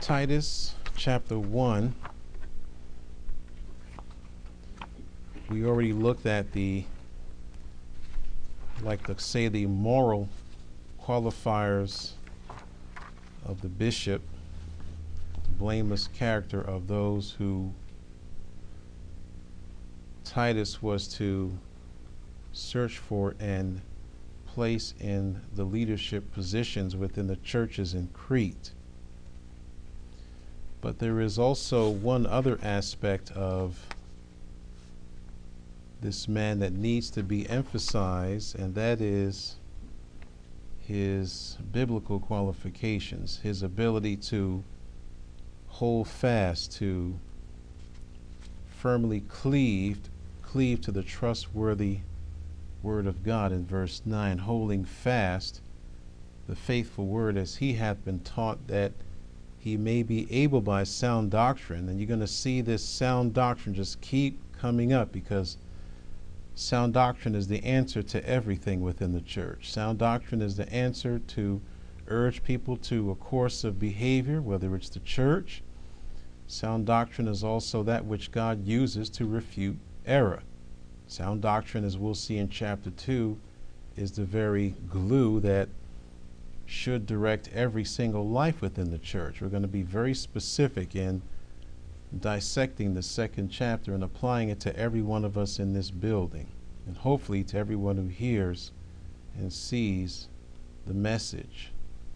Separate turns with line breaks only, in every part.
Titus chapter 1. We already looked at the moral qualifiers of the bishop, the blameless character of those who Titus was to search for and place in the leadership positions within the churches in Crete. But there is also one other aspect of this man that needs to be emphasized, and that is his biblical qualifications, his ability to hold fast, to firmly cleave to the trustworthy word of God in verse 9, holding fast the faithful word as he hath been taught, that he may be able by sound doctrine. And you're going to see this sound doctrine just keep coming up, because sound doctrine is the answer to everything within the church. Sound doctrine is the answer to urge people to a course of behavior, whether it's the church. Sound doctrine is also that which God uses to refute error. Sound doctrine, as we'll see in chapter 2, is the very glue that should direct every single life within the church. We're going to be very specific in dissecting the second chapter and applying it to every one of us in this building, and hopefully to everyone who hears and sees the message.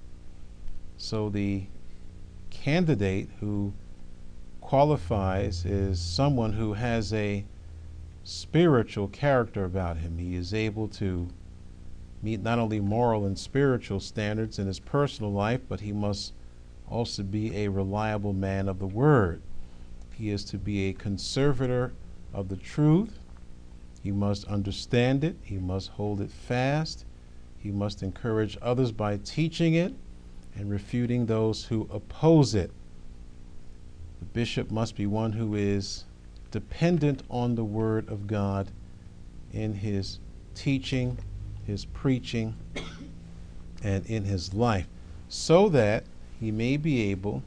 So the candidate who qualifies is someone who has a spiritual character about him. He is able to meet not only moral and spiritual standards in his personal life, but he must also be a reliable man of the word. He is to be a conservator of the truth. He must understand it. He must hold it fast. He must encourage others by teaching it and refuting those who oppose it. The bishop must be one who is dependent on the word of God in his teaching, his preaching, and in his life, so that he may be able,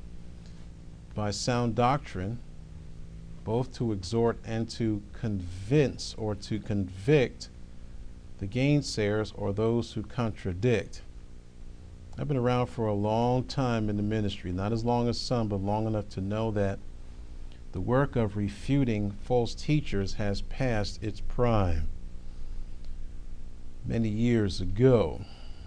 by sound doctrine, both to exhort and to convince or to convict the gainsayers or those who contradict. I've been around for a long time in the ministry, not as long as some, but long enough to know that the work of refuting false teachers has passed its prime. Many years ago,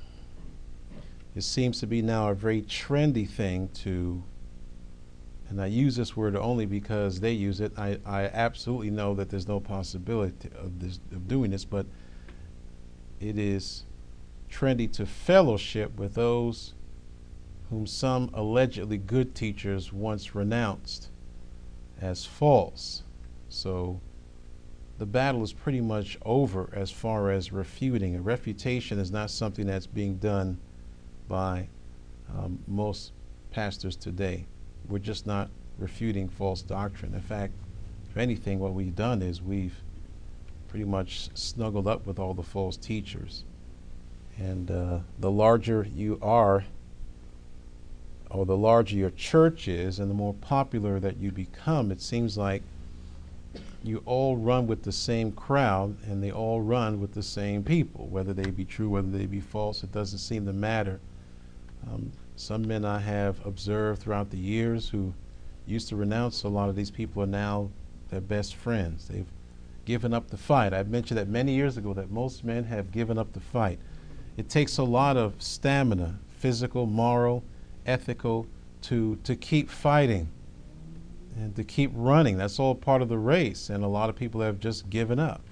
it seems to be now a very trendy thing to, and I use this word only because they use it. I absolutely know that there's no possibility of doing this, but it is trendy to fellowship with those whom some allegedly good teachers once renounced as false. So the battle is pretty much over as far as refuting. A refutation is not something that's being done by most pastors today. We're just not refuting false doctrine. In fact, if anything, what we've done is we've pretty much snuggled up with all the false teachers. And the larger you are, or the larger your church is, and the more popular that you become, it seems like you all run with the same crowd, and they all run with the same people, whether they be true, whether they be false. It doesn't seem to matter. Some men I have observed throughout the years who used to renounce a lot of these people are now their best friends. They've given up the fight. I mentioned that many years ago, that most men have given up the fight. It takes a lot of stamina, physical, moral, ethical, to keep fighting and to keep running. That's all part of the race, and a lot of people have just given up.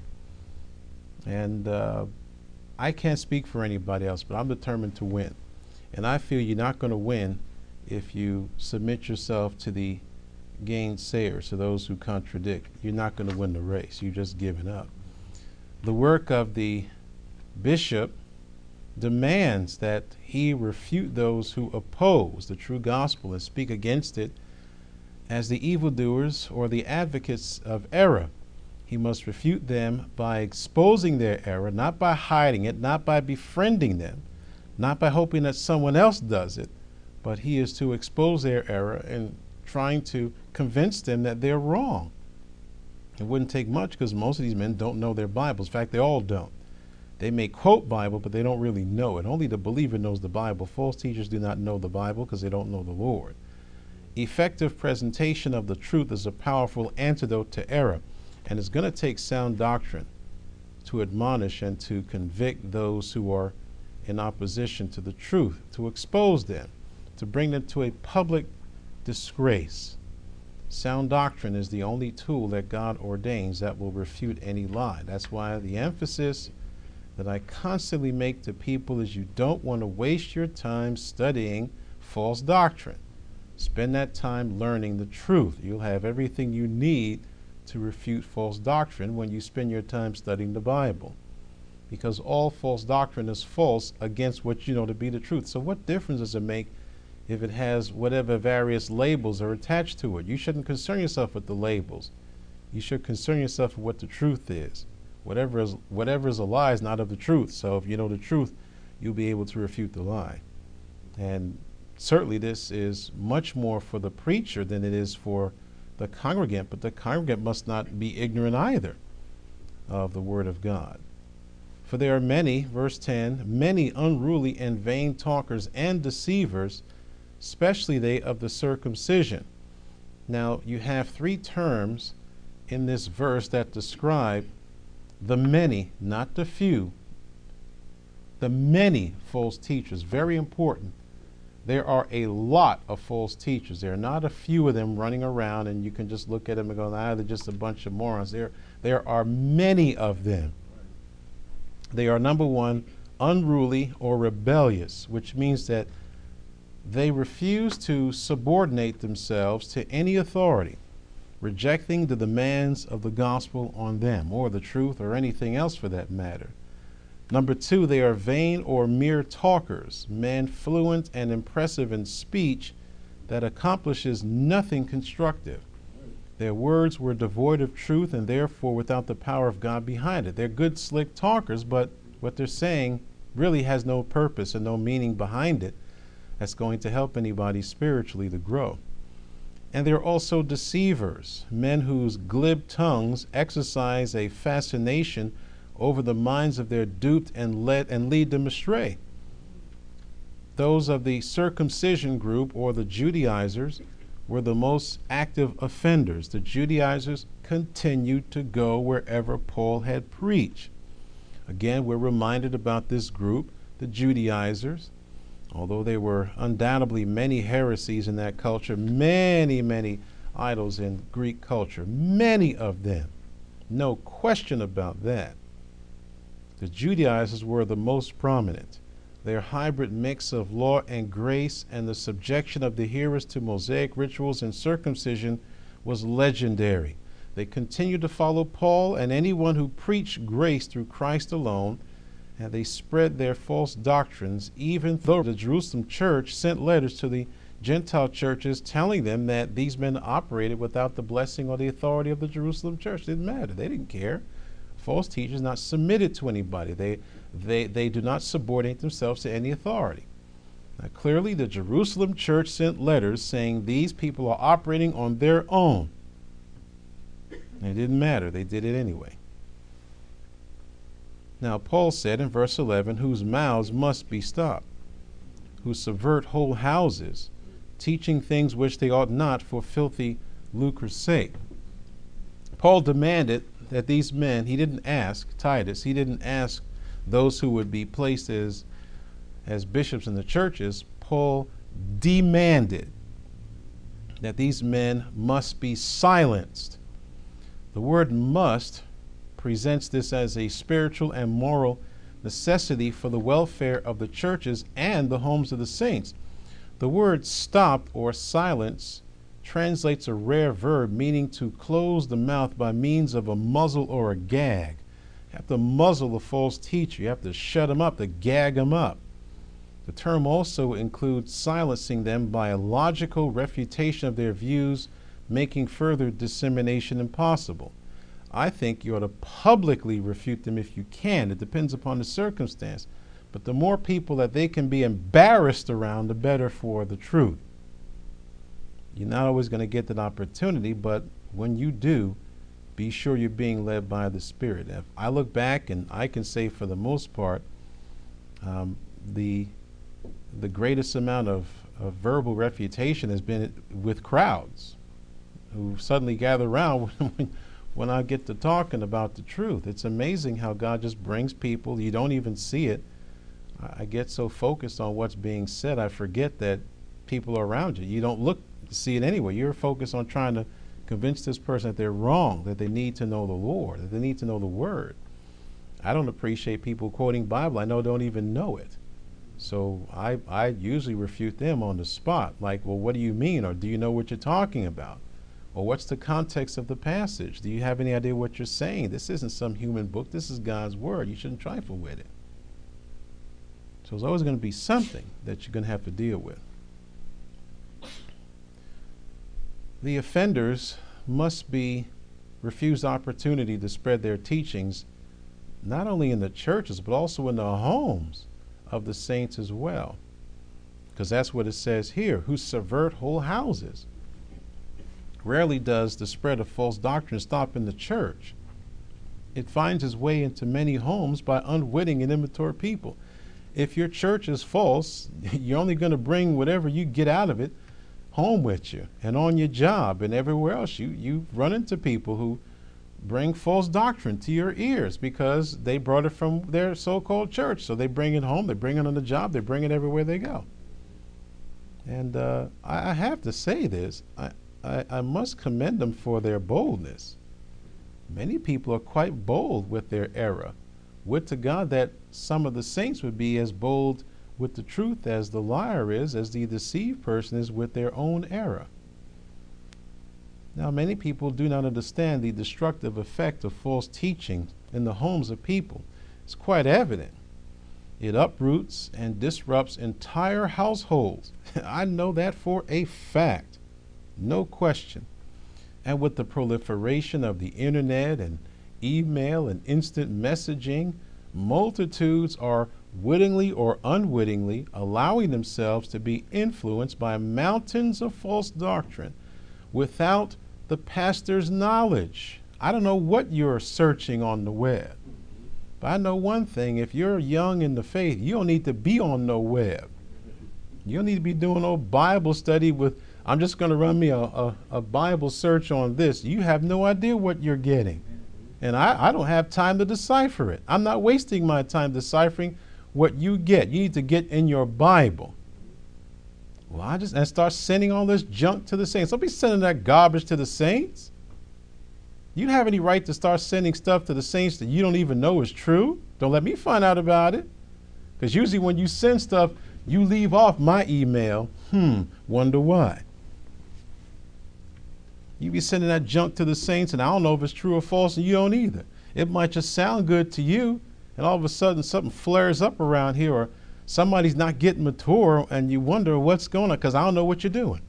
And I can't speak for anybody else, but I'm determined to win. And I feel you're not going to win if you submit yourself to the gainsayers, to those who contradict. You're not going to win the race. You're just giving up. The work of the bishop demands that he refute those who oppose the true gospel and speak against it as the evildoers or the advocates of error. He must refute them by exposing their error, not by hiding it, not by befriending them, not by hoping that someone else does it, but he is to expose their error and trying to convince them that they're wrong. It wouldn't take much because most of these men don't know their Bibles. In fact, they all don't. They may quote Bible, but they don't really know it. Only the believer knows the Bible. False teachers do not know the Bible because they don't know the Lord. Effective presentation of the truth is a powerful antidote to error, and it's going to take sound doctrine to admonish and to convict those who are in opposition to the truth, to expose them, to bring them to a public disgrace. Sound doctrine is the only tool that God ordains that will refute any lie. That's why the emphasis that I constantly make to people is you don't want to waste your time studying false doctrine. Spend that time learning the truth. You'll have everything you need to refute false doctrine when you spend your time studying the Bible. Because all false doctrine is false against what you know to be the truth. So what difference does it make if it has whatever various labels are attached to it? You shouldn't concern yourself with the labels. You should concern yourself with what the truth is. Whatever is a lie is not of the truth. So if you know the truth, you'll be able to refute the lie. And certainly this is much more for the preacher than it is for the congregant, but the congregant must not be ignorant either of the word of God. For there are many, verse 10, many unruly and vain talkers and deceivers, especially they of the circumcision. Now you have three terms in this verse that describe the many, not the few, the many false teachers. Very important. There are a lot of false teachers. There are not a few of them running around and you can just look at them and go, they're just a bunch of morons. There are many of them. They are, number one, unruly or rebellious, which means that they refuse to subordinate themselves to any authority, rejecting the demands of the gospel on them, or the truth, or anything else for that matter. Number two, they are vain or mere talkers, men fluent and impressive in speech that accomplishes nothing constructive. Their words were devoid of truth and therefore without the power of God behind it. They're good, slick talkers, but what they're saying really has no purpose and no meaning behind it that's going to help anybody spiritually to grow. And they're also deceivers, men whose glib tongues exercise a fascination over the minds of their duped and lead them astray. Those of the circumcision group, or the Judaizers, were the most active offenders. The Judaizers continued to go wherever Paul had preached. Again, we're reminded about this group, the Judaizers. Although there were undoubtedly many heresies in that culture, many idols in Greek culture, many of them, no question about that. The Judaizers were the most prominent. Their hybrid mix of law and grace and the subjection of the hearers to Mosaic rituals and circumcision was legendary. They continued to follow Paul and anyone who preached grace through Christ alone, and they spread their false doctrines, even though the Jerusalem church sent letters to the Gentile churches telling them that these men operated without the blessing or the authority of the Jerusalem church. It didn't matter. They didn't care. False teachers not submitted to anybody. They do not subordinate themselves to any authority. Now, clearly, the Jerusalem church sent letters saying these people are operating on their own. And it didn't matter. They did it anyway. Now, Paul said in verse 11, whose mouths must be stopped, who subvert whole houses, teaching things which they ought not for filthy lucre's sake. Paul demanded that these men, he didn't ask Titus, he didn't ask those who would be placed as bishops in the churches. Paul demanded that these men must be silenced. The word must presents this as a spiritual and moral necessity for the welfare of the churches and the homes of the saints. The word stop or silence translates a rare verb meaning to close the mouth by means of a muzzle or a gag. You have to muzzle a false teacher. You have to shut them up, to gag them up. The term also includes silencing them by a logical refutation of their views, making further dissemination impossible. I think you ought to publicly refute them if you can. It depends upon the circumstance. But the more people that they can be embarrassed around, the better for the truth. You're not always going to get that opportunity, but when you do, be sure you're being led by the Spirit. If I look back, and I can say for the most part, the greatest amount of verbal refutation has been with crowds who suddenly gather around when I get to talking about the truth. It's amazing how God just brings people. You don't even see it. I get so focused on what's being said, I forget that people are around you. You don't look to see it anyway. You're focused on trying to convince this person that they're wrong, that they need to know the Lord, that they need to know the Word. I don't appreciate people quoting Bible I know don't even know it. So I usually refute them on the spot, like, well, what do you mean? Or do you know what you're talking about? Or what's the context of the passage? Do you have any idea what you're saying? This isn't some human book. This is God's Word. You shouldn't trifle with it. So there's always going to be something that you're going to have to deal with. The offenders must be refused opportunity to spread their teachings, not only in the churches, but also in the homes of the saints as well. Because that's what it says here, who subvert whole houses. Rarely does the spread of false doctrine stop in the church. It finds its way into many homes by unwitting and immature people. If your church is false, you're only going to bring whatever you get out of it home with you and on your job and everywhere else. You run into people who bring false doctrine to your ears because they brought it from their so-called church. So they bring it home, they bring it on the job, they bring it everywhere they go. And I have to say this, I must commend them for their boldness. Many people are quite bold with their error. Would to God that some of the saints would be as bold with the truth as the liar is, as the deceived person is with their own error. Now, many people do not understand the destructive effect of false teaching in the homes of people. It's quite evident. It uproots and disrupts entire households. I know that for a fact, no question. And with the proliferation of the internet and email and instant messaging, multitudes are wittingly or unwittingly allowing themselves to be influenced by mountains of false doctrine without the pastor's knowledge. I don't know what you're searching on the web, but I know one thing: if you're young in the faith, you don't need to be on no web. You don't need to be doing no Bible study with, I'm just going to run me a Bible search on this. You have no idea what you're getting. And I don't have time to decipher it. I'm not wasting my time deciphering what you get. You need to get in your Bible. Well, and start sending all this junk to the saints. Don't be sending that garbage to the saints. You don't have any right to start sending stuff to the saints that you don't even know is true. Don't let me find out about it. Because usually when you send stuff, you leave off my email. Wonder why. You be sending that junk to the saints, and I don't know if it's true or false, and you don't either. It might just sound good to you, and all of a sudden something flares up around here, or somebody's not getting mature, and you wonder what's going on, because I don't know what you're doing.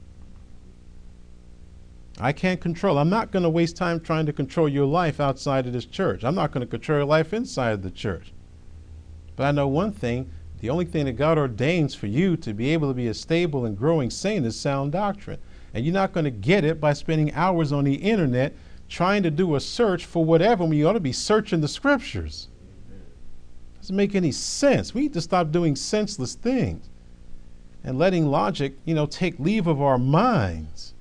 I can't control. I'm not going to waste time trying to control your life outside of this church. I'm not going to control your life inside of the church. But I know one thing: the only thing that God ordains for you to be able to be a stable and growing saint is sound doctrine. And you're not going to get it by spending hours on the internet trying to do a search for whatever when you ought to be searching the scriptures. Doesn't make any sense. We need to stop doing senseless things and letting logic, take leave of our minds.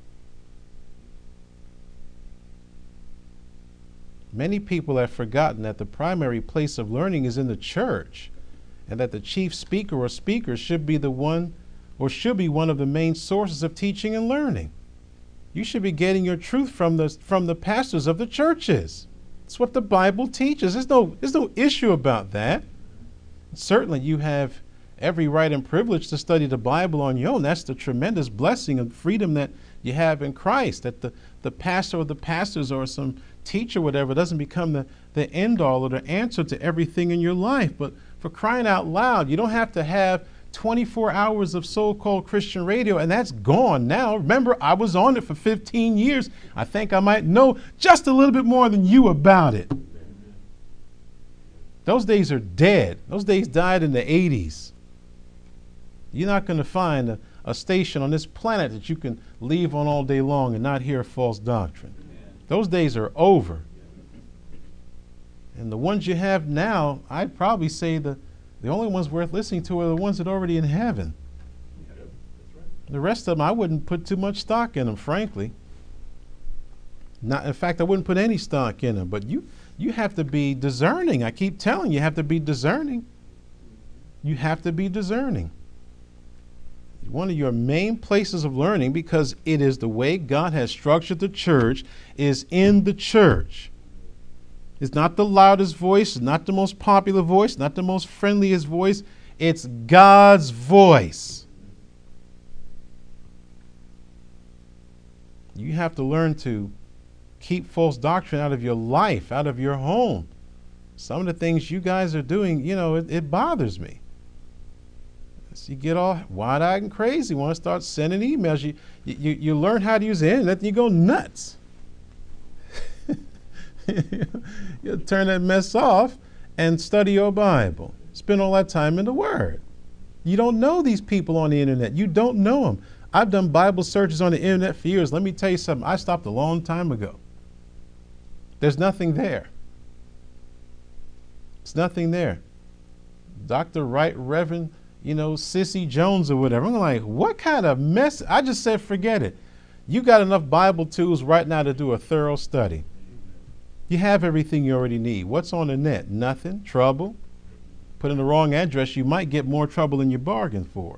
Many people have forgotten that the primary place of learning is in the church, and that the chief speaker or speakers should be one of the main sources of teaching and learning. You should be getting your truth from the pastors of the churches. That's what the Bible teaches. There's no issue about that. Certainly you have every right and privilege to study the Bible on your own. That's the tremendous blessing and freedom that you have in Christ, that the pastor or the pastors or some teacher, whatever, doesn't become the end all or the answer to everything in your life. But for crying out loud, you don't have to have 24 hours of so-called Christian radio, and that's gone now. Remember, I was on it for 15 years. I think I might know just a little bit more than you about it. Those days are dead. Those days died in the 80s. You're not going to find a station on this planet that you can leave on all day long and not hear false doctrine. Those days are over. And the ones you have now, I'd probably say the only ones worth listening to are the ones that are already in heaven. The rest of them, I wouldn't put too much stock in them, frankly. In fact, I wouldn't put any stock in them. But you have to be discerning. I keep telling you, you have to be discerning. You have to be discerning. One of your main places of learning, because it is the way God has structured the church, is in the church. It's not the loudest voice, not the most popular voice, not the most friendliest voice. It's God's voice. You have to learn to keep false doctrine out of your life, out of your home. Some of the things you guys are doing, it bothers me. So you get all wide-eyed and crazy, want to start sending emails. You learn how to use the internet, and you go nuts. You turn that mess off and study your Bible. Spend all that time in the Word. You don't know these people on the internet. You don't know them. I've done Bible searches on the internet for years. Let me tell you something. I stopped a long time ago. There's nothing there. It's nothing there. Dr. Right Reverend, Sissy Jones or whatever. I'm like, what kind of mess? I just said, forget it. You got enough Bible tools right now to do a thorough study. You have everything you already need. What's on the net? Nothing. Trouble. Put in the wrong address, you might get more trouble than you bargained for.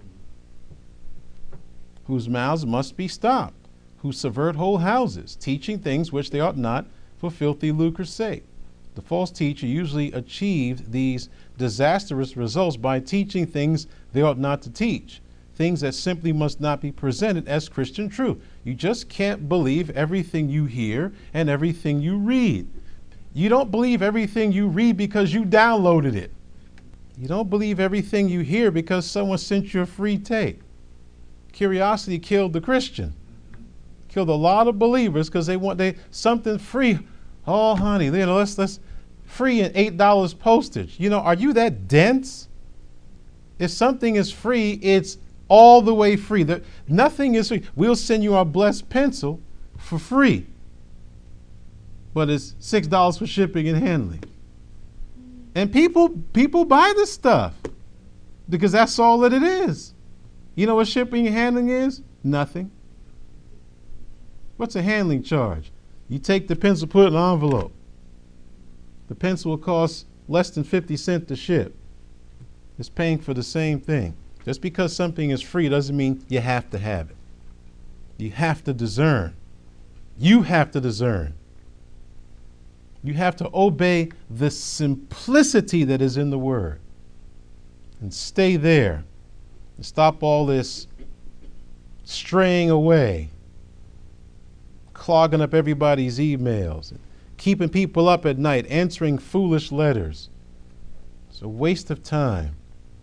Whose mouths must be stopped, who subvert whole houses, teaching things which they ought not, for filthy lucre's sake. The false teacher usually achieved these disastrous results by teaching things they ought not to teach, things that simply must not be presented as Christian truth. You just can't believe everything you hear and everything you read. You don't believe everything you read because you downloaded it. You don't believe everything you hear because someone sent you a free tape. Curiosity killed the Christian. Killed a lot of believers because they want something free. Oh, honey, let's free and $8 postage. Are you that dense? If something is free, it's all the way free. Nothing is free. We'll send you our blessed pencil for free, but it's $6 for shipping and handling. And people buy this stuff because that's all that it is. You know what shipping and handling is? Nothing. What's a handling charge? You take the pencil, put it in an envelope. The pencil will cost less than 50 cents to ship. It's paying for the same thing. Just because something is free doesn't mean you have to have it. You have to discern. You have to discern. You have to obey the simplicity that is in the Word. And stay there. And stop all this straying away, clogging up everybody's emails, keeping people up at night, answering foolish letters. It's a waste of time.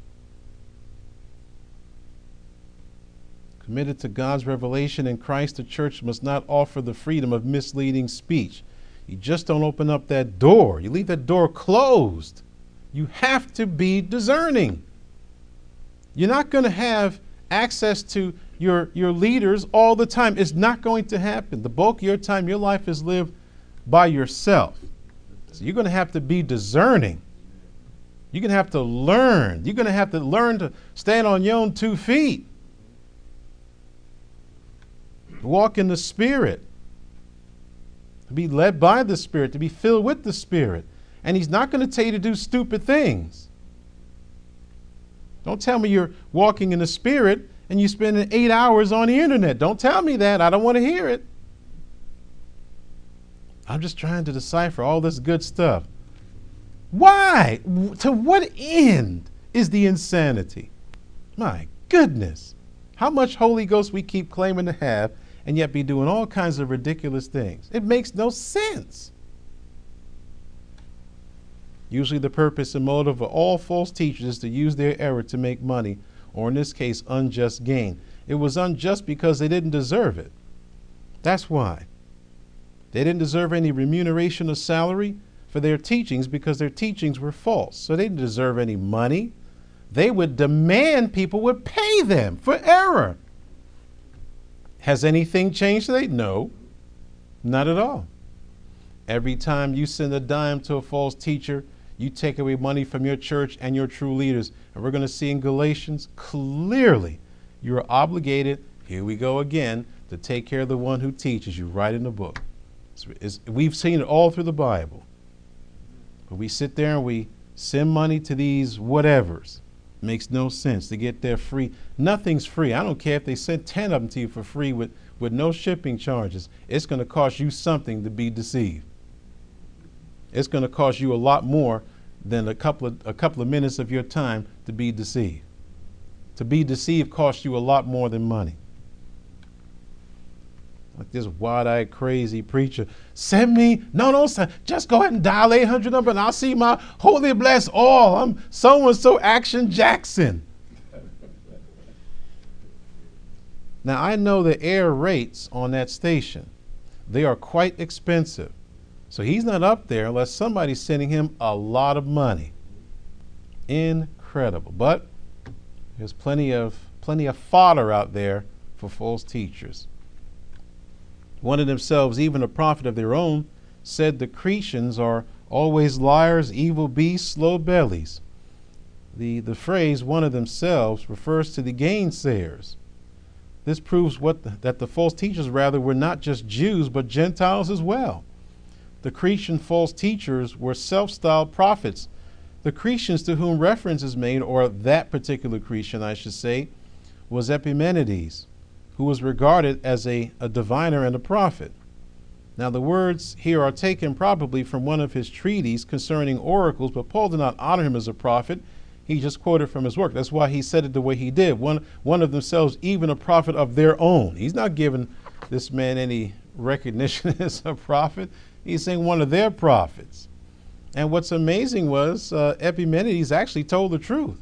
Committed to God's revelation in Christ, the church must not offer the freedom of misleading speech. You just don't open up that door. You leave that door closed. You have to be discerning. You're not going to have access to your leaders all the time. It's not going to happen. The bulk of your time, your life is lived by yourself. So you're going to have to be discerning. You're going to have to learn. You're going to have to learn to stand on your own 2 feet. Walk in the Spirit. To be led by the Spirit, to be filled with the Spirit. And He's not going to tell you to do stupid things. Don't tell me you're walking in the Spirit and you're spending 8 hours on the internet. Don't tell me that. I don't want to hear it. I'm just trying to decipher all this good stuff. Why? To what end is the insanity? My goodness. How much Holy Ghost we keep claiming to have and yet be doing all kinds of ridiculous things. It makes no sense. Usually the purpose and motive of all false teachers is to use their error to make money, or in this case, unjust gain. It was unjust because they didn't deserve it. That's why. They didn't deserve any remuneration or salary, for their teachings because their teachings were false. So they didn't deserve any money. They would demand people would pay them for error. Has anything changed today? No, not at all. Every time you send a dime to a false teacher, you take away money from your church and your true leaders. And we're going to see in Galatians clearly you are obligated, here we go again, to take care of the one who teaches you right in the book. We've seen it all through the Bible. But we sit there and we send money to these whatevers. Makes no sense to get there free. Nothing's free. I don't care if they send 10 of them to you for free with no shipping charges. It's going to cost you something to be deceived. It's going to cost you a lot more than a couple of minutes of your time to be deceived. To be deceived costs you a lot more than money. Like this wide-eyed crazy preacher, send me, no, just go ahead and dial 800 number and I'll see my holy blessed all. I'm so-and-so Action Jackson. Now I know the air rates on that station. They are quite expensive. So he's not up there unless somebody's sending him a lot of money. Incredible. But there's plenty of fodder out there for false teachers. One of themselves, even a prophet of their own, said the Cretans are always liars, evil beasts, slow bellies. The phrase one of themselves refers to the gainsayers. This proves that the false teachers rather were not just Jews but Gentiles as well. The Cretan false teachers were self-styled prophets. The Cretans to whom reference is made, or that particular Cretan, I should say, was Epimenides, who was regarded as a diviner and a prophet. Now the words here are taken probably from one of his treatises concerning oracles, but Paul did not honor him as a prophet. He just quoted from his work. That's why he said it the way he did. One of themselves, even a prophet of their own. He's not giving this man any recognition as a prophet. He's saying one of their prophets. And what's amazing was Epimenides actually told the truth.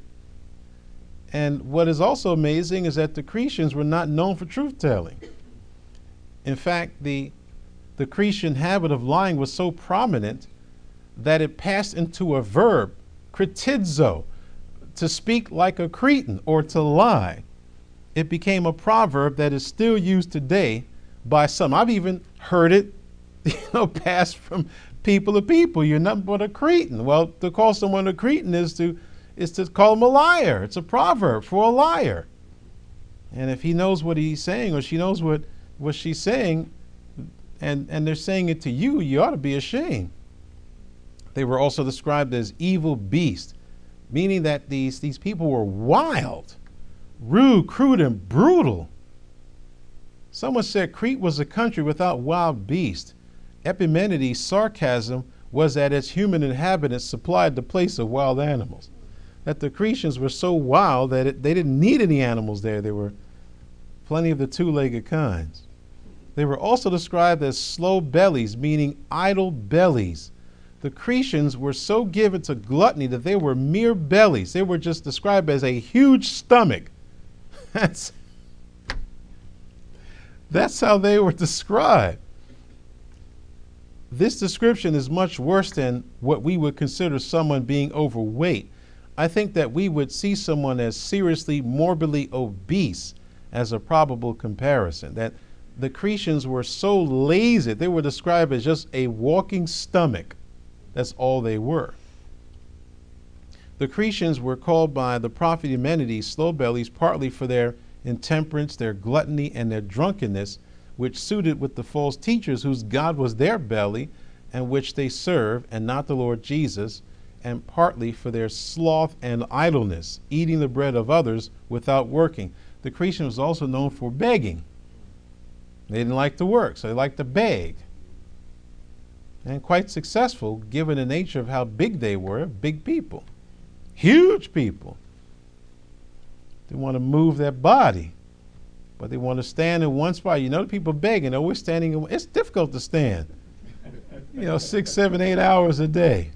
And what is also amazing is that the Cretans were not known for truth-telling. In fact, the Cretan habit of lying was so prominent that it passed into a verb, kritizo, to speak like a Cretan or to lie. It became a proverb that is still used today by some. I've even heard it, passed from people to people. You're nothing but a Cretan. Well, to call someone a Cretan is to call him a liar. It's a proverb for a liar. And if he knows what he's saying or she knows what she's saying, and they're saying it to you, you ought to be ashamed. They were also described as evil beasts, meaning that these people were wild, rude, crude, and brutal. Someone said Crete was a country without wild beasts. Epimenides' sarcasm was that its human inhabitants supplied the place of wild animals. That the Cretans were so wild that they didn't need any animals there. There were plenty of the two-legged kinds. They were also described as slow bellies, meaning idle bellies. The Cretans were so given to gluttony that they were mere bellies. They were just described as a huge stomach. That's how they were described. This description is much worse than what we would consider someone being overweight. I think that we would see someone as seriously morbidly obese as a probable comparison. That the Cretans were so lazy, they were described as just a walking stomach. That's all they were. The Cretans were called by the prophet Epimenides slow bellies partly for their intemperance, their gluttony, and their drunkenness, which suited with the false teachers whose God was their belly and which they serve, and not the Lord Jesus, and partly for their sloth and idleness, eating the bread of others without working. The Cretan was also known for begging. They didn't like to work, so they liked to beg. And quite successful, given the nature of how big they were, big people, huge people. They want to move their body, but they want to stand in one spot. You know, the people begging, they're always standing. It's difficult to stand, 6, 7, 8 hours a day.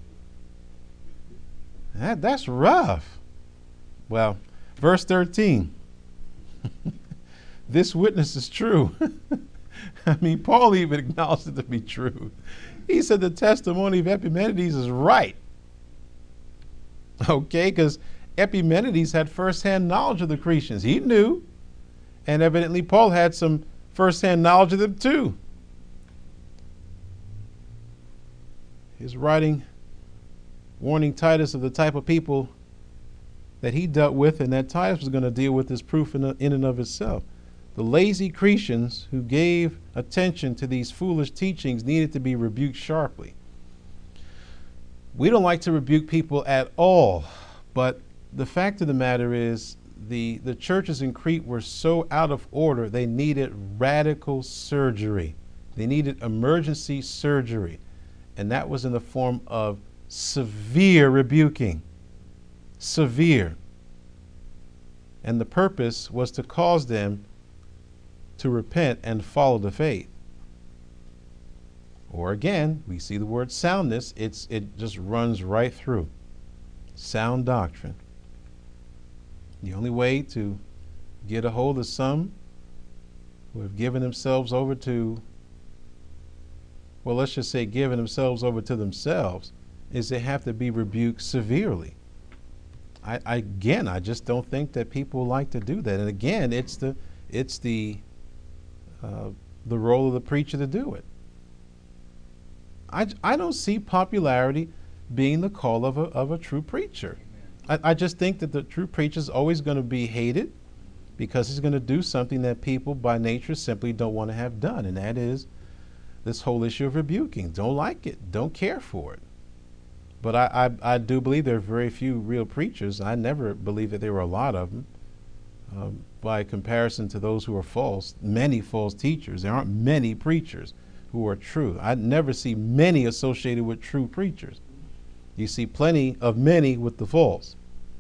That's rough. Well, verse 13. This witness is true. I mean, Paul even acknowledged it to be true. He said the testimony of Epimenides is right. Okay, because Epimenides had firsthand knowledge of the Cretans. He knew, and evidently Paul had some firsthand knowledge of them too. His writing warning Titus of the type of people that he dealt with and that Titus was going to deal with is proof in and of itself. The lazy Cretans who gave attention to these foolish teachings needed to be rebuked sharply. We don't like to rebuke people at all, but the fact of the matter is the churches in Crete were so out of order, they needed radical surgery. They needed emergency surgery, and that was in the form of severe rebuking. Severe. And the purpose was to cause them to repent and follow the faith. Or again, we see the word soundness. It just runs right through. Sound doctrine. The only way to get a hold of some who have given themselves over to, well, let's just say given themselves over to themselves, is they have to be rebuked severely. I just don't think that people like to do that. And again, it's the role of the preacher to do it. I don't see popularity being the call of a true preacher. I just think that the true preacher is always going to be hated because he's going to do something that people by nature simply don't want to have done, and that is this whole issue of rebuking. Don't like it, don't care for it. But I do believe there are very few real preachers. I never believed that there were a lot of them. By comparison to those who are false, many false teachers. There aren't many preachers who are true. I never see many associated with true preachers. You see plenty of many with the false.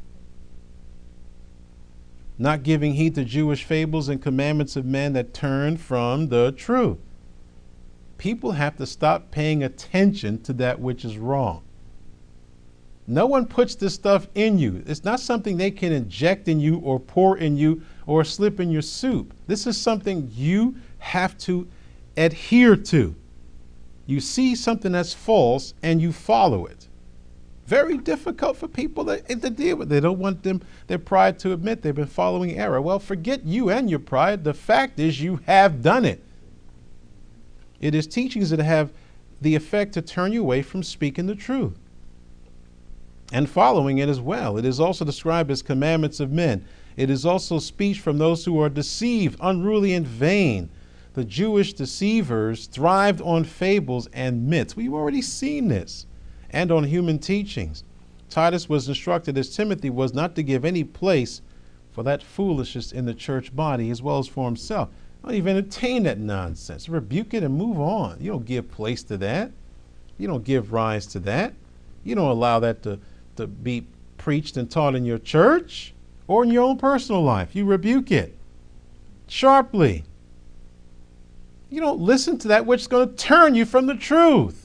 Not giving heed to Jewish fables and commandments of men that turn from the truth. People have to stop paying attention to that which is wrong. No one puts this stuff in you. It's not something they can inject in you or pour in you or slip in your soup. This is something you have to adhere to. You see something that's false and you follow it. Very difficult for people to deal with. They don't want their pride to admit they've been following error. Well, forget you and your pride. The fact is you have done it. It is teachings that have the effect to turn you away from speaking the truth and following it as well. It is also described as commandments of men. It is also speech from those who are deceived, unruly, and vain. The Jewish deceivers thrived on fables and myths. We've already seen this. And on human teachings. Titus was instructed, as Timothy was, not to give any place for that foolishness in the church body as well as for himself. Don't even entertain that nonsense. Rebuke it and move on. You don't give place to that. You don't give rise to that. You don't allow that to be preached and taught in your church or in your own personal life. You rebuke it sharply. You don't listen to that which is going to turn you from the truth.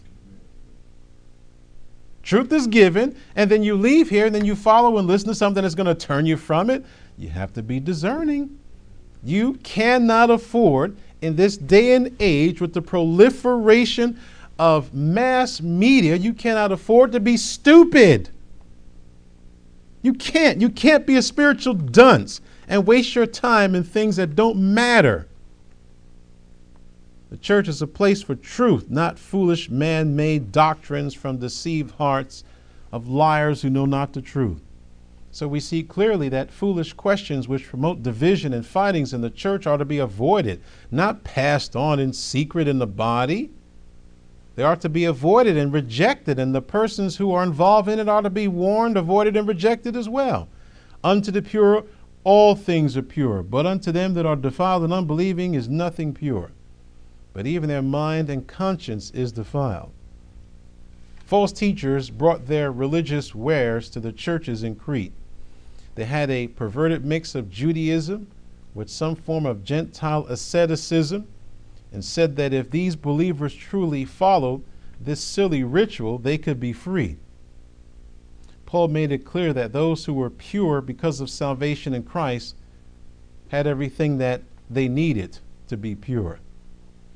Truth is given, and then you leave here, and then you follow and listen to something that's going to turn you from it. You have to be discerning. You cannot afford, in this day and age, with the proliferation of mass media, you cannot afford to be stupid. You can't. You can't be a spiritual dunce and waste your time in things that don't matter. The church is a place for truth, not foolish man-made doctrines from deceived hearts of liars who know not the truth. So we see clearly that foolish questions which promote division and fightings in the church are to be avoided, not passed on in secret in the body. They are to be avoided and rejected, and the persons who are involved in it are to be warned, avoided, and rejected as well. Unto the pure all things are pure, but unto them that are defiled and unbelieving is nothing pure. But even their mind and conscience is defiled. False teachers brought their religious wares to the churches in Crete. They had a perverted mix of Judaism with some form of Gentile asceticism, and said that if these believers truly followed this silly ritual, they could be free. Paul made it clear that those who were pure because of salvation in Christ had everything that they needed to be pure.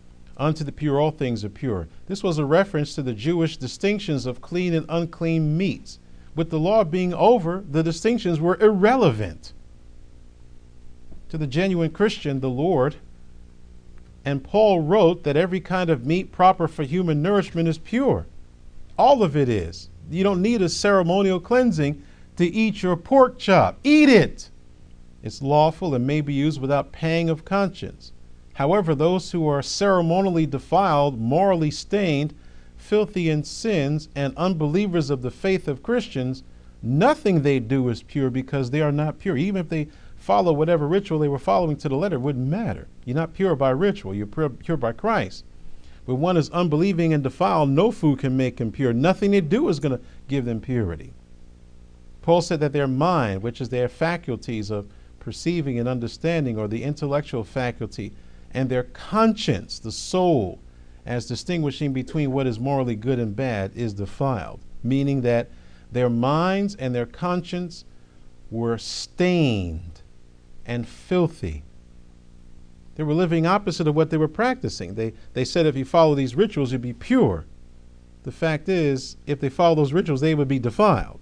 Unto the pure all things are pure. This was a reference to the Jewish distinctions of clean and unclean meats. With the law being over, the distinctions were irrelevant. To the genuine Christian, the Lord and Paul wrote that every kind of meat proper for human nourishment is pure. All of it is. You don't need a ceremonial cleansing to eat your pork chop. Eat it. It's lawful and may be used without pang of conscience. However, those who are ceremonially defiled, morally stained, filthy in sins, and unbelievers of the faith of Christians, nothing they do is pure because they are not pure. Even if they follow whatever ritual they were following to the letter, it wouldn't matter. You're not pure by ritual. You're pure by Christ. When one is unbelieving and defiled, no food can make him pure. Nothing they do is going to give them purity. Paul said that their mind, which is their faculties of perceiving and understanding, or the intellectual faculty, and their conscience, the soul, as distinguishing between what is morally good and bad, is defiled, meaning that their minds and their conscience were stained and filthy. They were living opposite of what they were practicing. They said if you follow these rituals, you'd be pure. The fact is, if they follow those rituals, they would be defiled.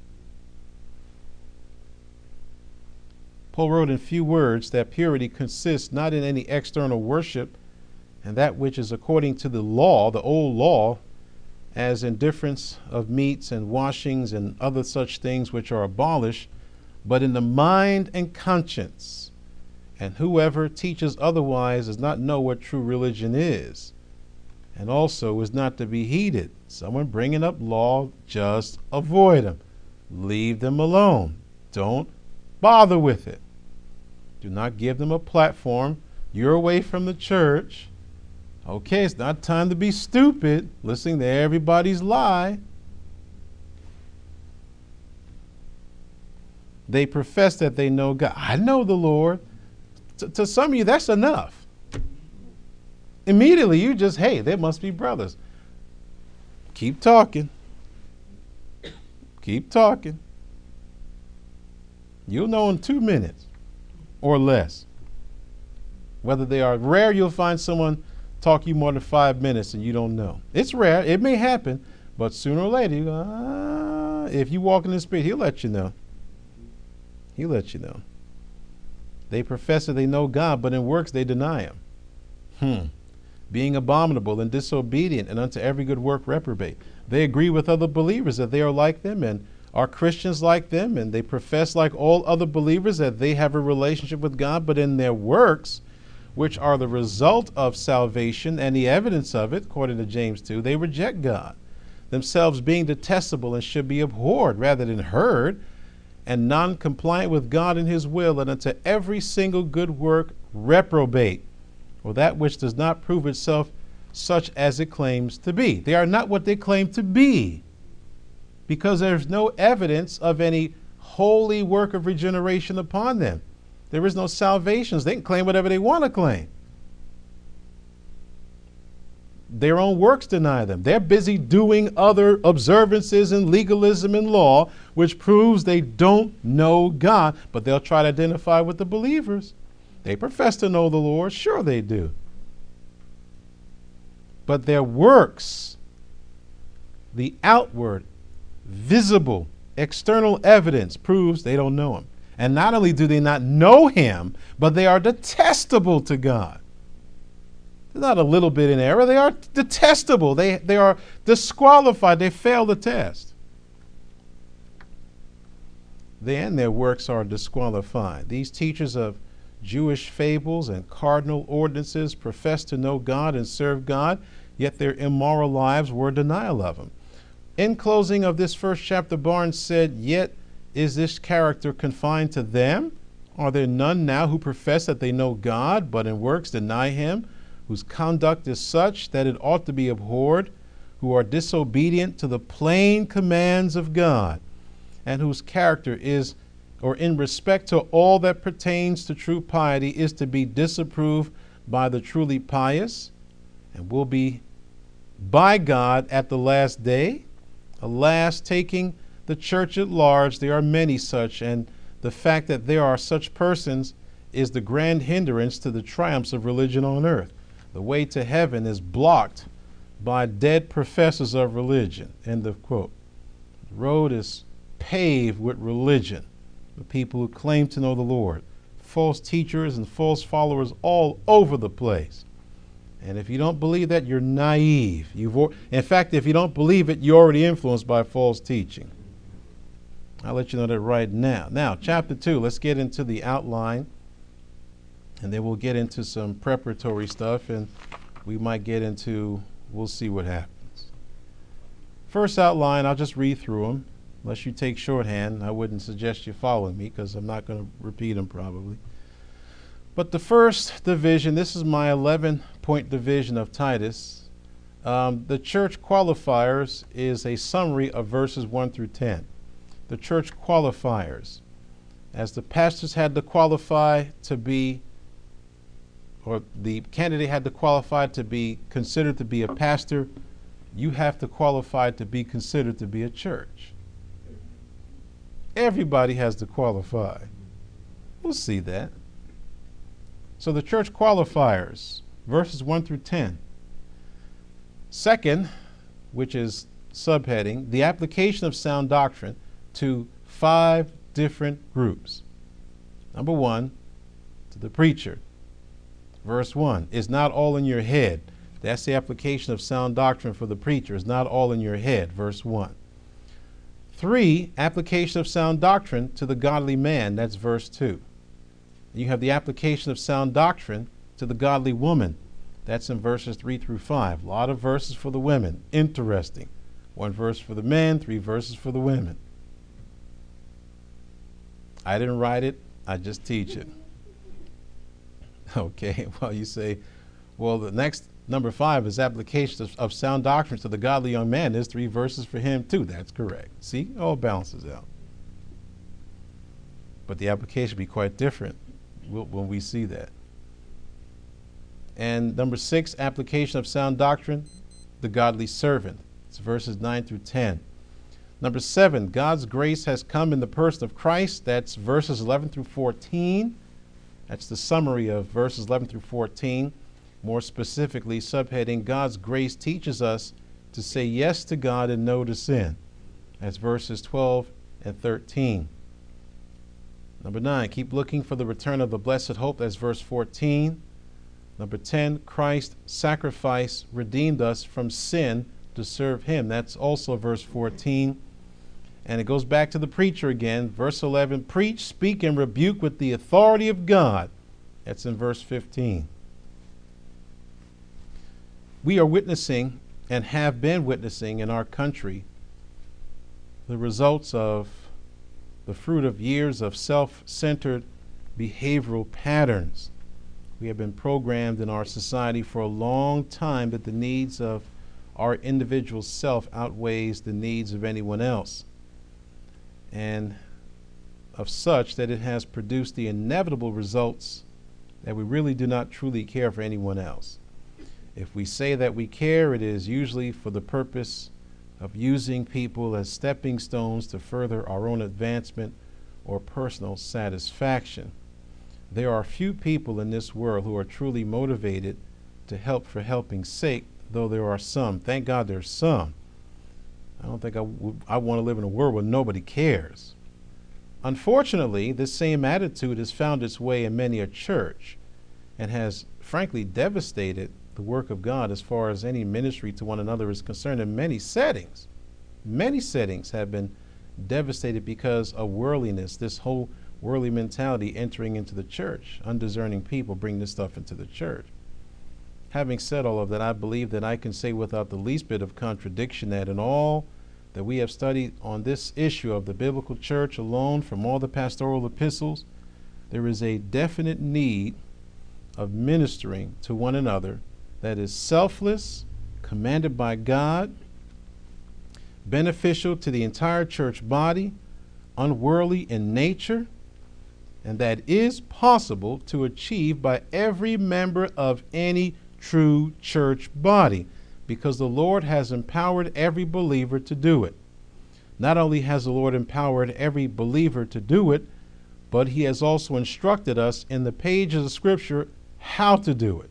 Paul wrote in few words that purity consists not in any external worship and that which is according to the law, the old law, as indifference of meats and washings and other such things which are abolished, but in the mind and conscience. And whoever teaches otherwise does not know what true religion is, and also is not to be heeded. Someone bringing up law, just avoid them. Leave them alone. Don't bother with it. Do not give them a platform. You're away from the church. Okay, it's not time to be stupid, listening to everybody's lie. They profess that they know God. I know the Lord. To some of you, that's enough. Immediately, you just, hey, they must be brothers. Keep talking. Keep talking. You'll know in 2 minutes or less. Whether they are rare, you'll find someone talk you more than 5 minutes and you don't know. It's rare. It may happen, but sooner or later, you go, if you walk in the Spirit, he'll let you know. He'll let you know. They profess that they know God, but in works they deny him. Being abominable and disobedient and unto every good work reprobate. They agree with other believers that they are like them and are Christians like them, and they profess like all other believers that they have a relationship with God, but in their works, which are the result of salvation and the evidence of it, according to James 2, they reject God, themselves being detestable and should be abhorred rather than heard, and non-compliant with God and his will, and unto every single good work reprobate, or that which does not prove itself such as it claims to be. They are not what they claim to be, because there's no evidence of any holy work of regeneration upon them. There is no salvation. They can claim whatever they want to claim. Their own works deny them. They're busy doing other observances and legalism and law, which proves they don't know God, but they'll try to identify with the believers. They profess to know the Lord. Sure they do. But their works, the outward, visible, external evidence proves they don't know him. And not only do they not know him, but they are detestable to God. They're not a little bit in error. They are detestable. They are disqualified. They fail the test. They and their works are disqualified. These teachers of Jewish fables and cardinal ordinances profess to know God and serve God, yet their immoral lives were denial of him. In closing of this first chapter, Barnes said, yet is this character confined to them? Are there none now who profess that they know God, but in works deny him, whose conduct is such that it ought to be abhorred, who are disobedient to the plain commands of God, and whose character is, or in respect to all that pertains to true piety, is to be disapproved by the truly pious, and will be by God at the last day? Alas, taking the church at large, there are many such, and the fact that there are such persons is the grand hindrance to the triumphs of religion on earth. The way to heaven is blocked by dead professors of religion. End of quote. The road is paved with religion, the people who claim to know the Lord. False teachers and false followers all over the place. And if you don't believe that, you're naive. In fact, if you don't believe it, you're already influenced by false teaching. I'll let you know that right now. Now, chapter 2, let's get into the outline, and then we'll get into some preparatory stuff, and we might get into, we'll see what happens. First outline, I'll just read through them. Unless you take shorthand, I wouldn't suggest you following me because I'm not going to repeat them probably. But the first division, this is my 11-point division of Titus. The church qualifiers is a summary of verses 1 through 10. The church qualifiers. As the pastors had to qualify to be, or the candidate had to qualify to be considered to be a pastor, you have to qualify to be considered to be a church. Everybody has to qualify. We'll see that. So the church qualifiers, verses 1 through 10. Second, which is subheading, the application of sound doctrine to 5 different groups. Number 1, to the preacher. Verse 1, it's not all in your head. That's the application of sound doctrine for the preacher. It's not all in your head, verse 1. 3, application of sound doctrine to the godly man. That's verse 2. You have the application of sound doctrine to the godly woman. That's in verses 3 through 5. A lot of verses for the women. Interesting. 1 verse for the men, 3 verses for the women. I didn't write it. I just teach it. Okay, well, you say, well, the next number 5 is application of sound doctrine to the godly young man. There's 3 verses for him too. That's correct. See, it all balances out. But the application will be quite different when we see that. And number 6, application of sound doctrine, the godly servant. It's verses 9 through 10. Number 7, God's grace has come in the person of Christ. That's verses 11 through 14. That's the summary of verses 11 through 14. More specifically, subheading, God's grace teaches us to say yes to God and no to sin. That's verses 12 and 13. Number 9, keep looking for the return of the blessed hope. That's verse 14. Number 10, Christ's sacrifice redeemed us from sin to serve him. That's also verse 14. And it goes back to the preacher again. Verse 11, preach, speak, and rebuke with the authority of God. That's in verse 15. We are witnessing and have been witnessing in our country the results of the fruit of years of self-centered behavioral patterns. We have been programmed in our society for a long time that the needs of our individual self outweighs the needs of anyone else, and of such that it has produced the inevitable results that we really do not truly care for anyone else. If we say that we care, it is usually for the purpose of using people as stepping stones to further our own advancement or personal satisfaction. There are few people in this world who are truly motivated to help for helping's sake, though there are some. Thank God there's some. I don't think I want to live in a world where nobody cares. Unfortunately, this same attitude has found its way in many a church and has frankly devastated the work of God as far as any ministry to one another is concerned in many settings. Many settings have been devastated because of worldliness, this whole worldly mentality entering into the church. Undiscerning people bring this stuff into the church. Having said all of that, I believe that I can say without the least bit of contradiction that in all that we have studied on this issue of the biblical church alone, from all the pastoral epistles, there is a definite need of ministering to one another that is selfless, commanded by God, beneficial to the entire church body, unworldly in nature, and that is possible to achieve by every member of any true church body, because the Lord has empowered every believer to do it. Not only has the Lord empowered every believer to do it, but he has also instructed us in the pages of Scripture how to do it.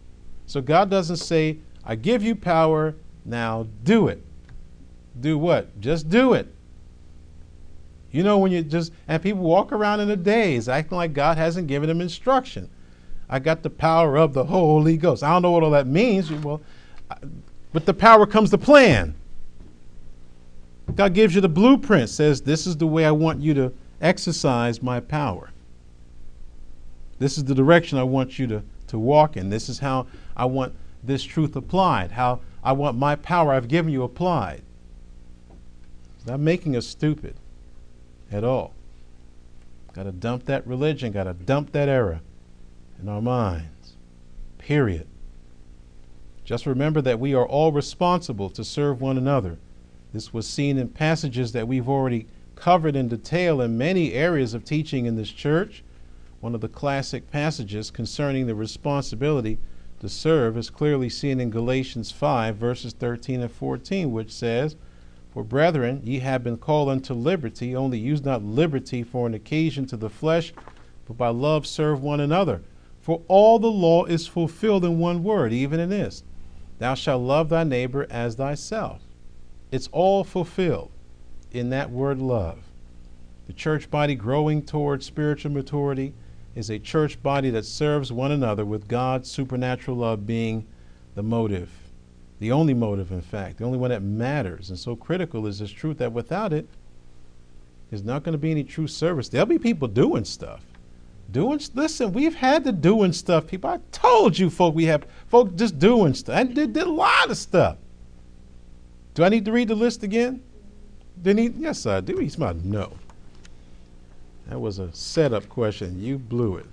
So God doesn't say, I give you power, now do it. Do what? Just do it. You know, when you just, and people walk around in a daze acting like God hasn't given them instruction. I got the power of the Holy Ghost. I don't know what all that means. Well, with the power comes the plan. God gives you the blueprint, says, this is the way I want you to exercise my power. This is the direction I want you to walk in. This is how I want this truth applied, how I want my power I've given you applied. It's not making us stupid at all. Got to dump that religion, got to dump that error in our minds. Period. Just remember that we are all responsible to serve one another. This was seen in passages that we've already covered in detail in many areas of teaching in this church. One of the classic passages concerning the responsibility to serve is clearly seen in Galatians 5, verses 13 and 14, which says, For brethren, ye have been called unto liberty, only use not liberty for an occasion to the flesh, but by love serve one another. For all the law is fulfilled in one word, even in this, thou shalt love thy neighbor as thyself. It's all fulfilled in that word love. The church body growing towards spiritual maturity is a church body that serves one another with God's supernatural love being the motive, the only motive, in fact, the only one that matters. And so critical is this truth that without it, there's not going to be any true service. There'll be people doing stuff. Listen, we've had the doing stuff people. I told you, we have folk just doing stuff. And did a lot of stuff. Do I need to read the list again? Yes, I do. He's about no. That was a setup question. You blew it.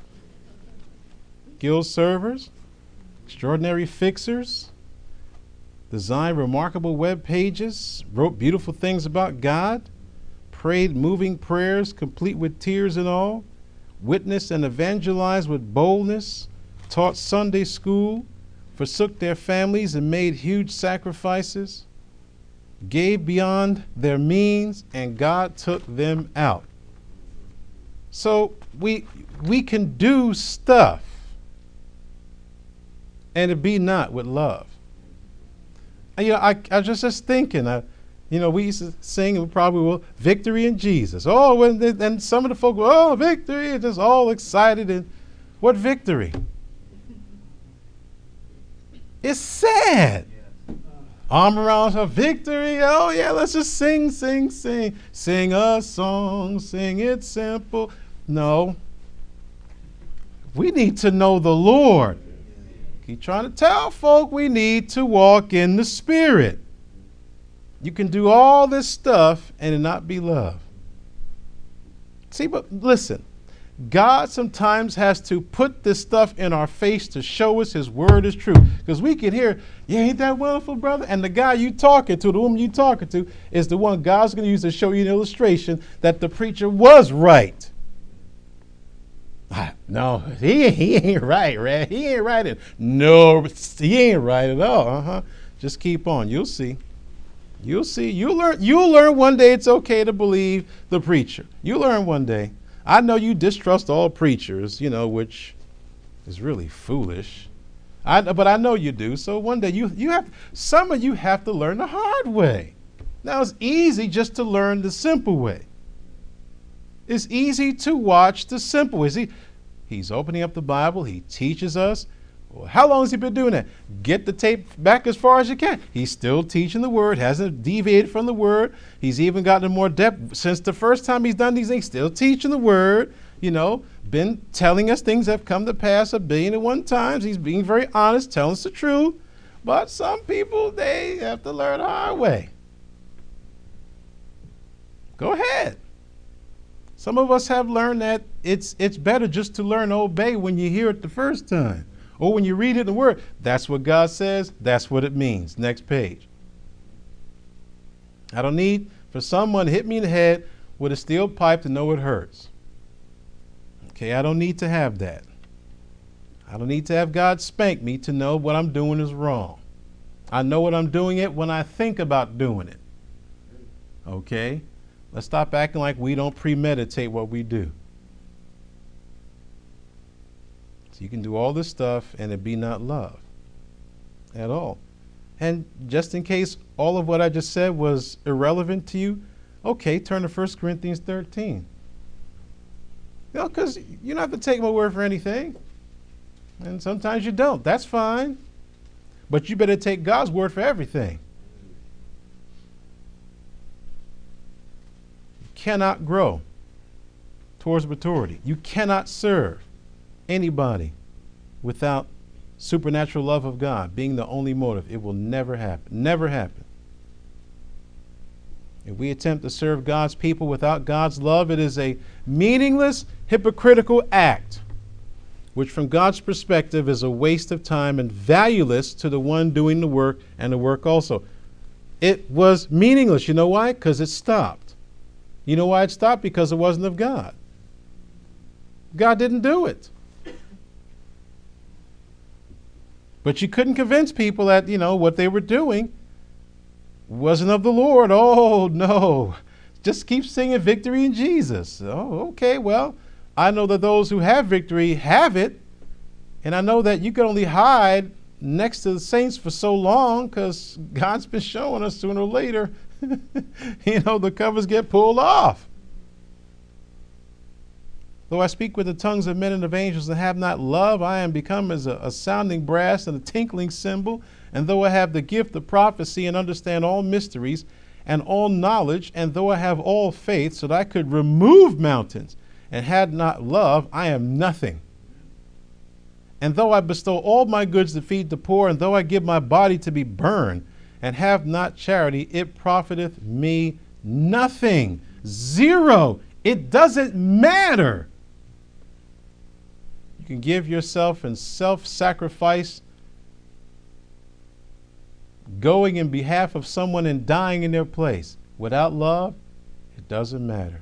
Guild servers, extraordinary fixers, designed remarkable web pages, wrote beautiful things about God, prayed moving prayers, complete with tears and all, witnessed and evangelized with boldness, taught Sunday school, forsook their families and made huge sacrifices, gave beyond their means, and God took them out. So we can do stuff and it be not with love. And, I just thinking, we used to sing, and we probably will, victory in Jesus. Oh, and some of the folk, victory, just all excited. And what victory? It's sad. Arm around her, victory. Oh, yeah, let's just sing, sing, sing. Sing a song, sing it simple. No. We need to know the Lord. Keep trying to tell folk we need to walk in the Spirit. You can do all this stuff and it not be love. See, but listen, God sometimes has to put this stuff in our face to show us his word is true. Because we can hear, yeah, ain't that wonderful, brother? And the guy you talking to, the woman you talking to, is the one God's going to use to show you an illustration that the preacher was right. No, he ain't right, right? He ain't right. No, he ain't right at all. Just keep on. You'll see. You'll see. You'll learn one day it's okay to believe the preacher. You'll learn one day. I know you distrust all preachers, which is really foolish. But I know you do. So one day some of you have to learn the hard way. Now it's easy just to learn the simple way. It's easy to watch the simple way. He's opening up the Bible. He teaches us. Well, how long has he been doing that? Get the tape back as far as you can. He's still teaching the word, hasn't deviated from the word. He's even gotten more depth since the first time he's done these things, still teaching the word, been telling us things that have come to pass 1,000,001 times. He's being very honest, telling us the truth. But some people, they have to learn the hard way. Go ahead. Some of us have learned that it's better just to learn to obey when you hear it the first time. Or when you read it in the word, that's what God says, that's what it means. Next page. I don't need for someone to hit me in the head with a steel pipe to know it hurts. Okay, I don't need to have that. I don't need to have God spank me to know what I'm doing is wrong. I know what I'm doing it when I think about doing it. Okay? Let's stop acting like we don't premeditate what we do. So you can do all this stuff and it be not love. at all. And just in case all of what I just said was irrelevant to you, okay, turn to 1 Corinthians 13. Because you don't have to take my word for anything. And sometimes you don't. That's fine. But you better take God's word for everything. You cannot grow towards maturity. You cannot serve anybody without supernatural love of God being the only motive. It will never happen. Never happen. If we attempt to serve God's people without God's love, it is a meaningless, hypocritical act, which from God's perspective is a waste of time and valueless to the one doing the work and the work also. It was meaningless. You know why? Because it stopped. You know why it stopped? Because it wasn't of God. God didn't do it. But you couldn't convince people that, what they were doing wasn't of the Lord. Oh, no. Just keep singing victory in Jesus. Oh, okay. Well, I know that those who have victory have it. And I know that you can only hide next to the saints for so long because God's been showing us sooner or later, the covers get pulled off. Though I speak with the tongues of men and of angels and have not love, I am become as a sounding brass and a tinkling cymbal. And though I have the gift of prophecy and understand all mysteries and all knowledge, and though I have all faith so that I could remove mountains and had not love, I am nothing. And though I bestow all my goods to feed the poor, and though I give my body to be burned and have not charity, it profiteth me nothing. Zero. It doesn't matter. You can give yourself in self-sacrifice, going in behalf of someone and dying in their place. Without love, it doesn't matter.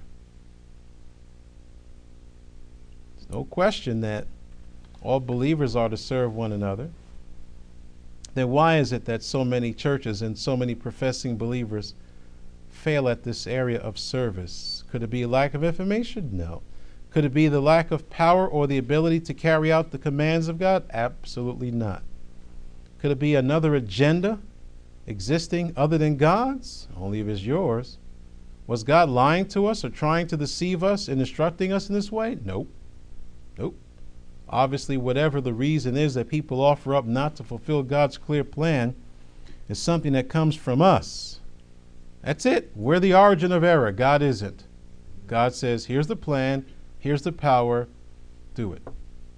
There's no question that all believers are to serve one another. Then why is it that so many churches and so many professing believers fail at this area of service? Could it be a lack of information? No. Could it be the lack of power or the ability to carry out the commands of God? Absolutely not. Could it be another agenda existing other than God's? Only if it's yours. Was God lying to us or trying to deceive us and instructing us in this way? Nope. Nope. Obviously, whatever the reason is that people offer up not to fulfill God's clear plan is something that comes from us. That's it. We're the origin of error. God isn't. God says, here's the plan, here's the power, do it.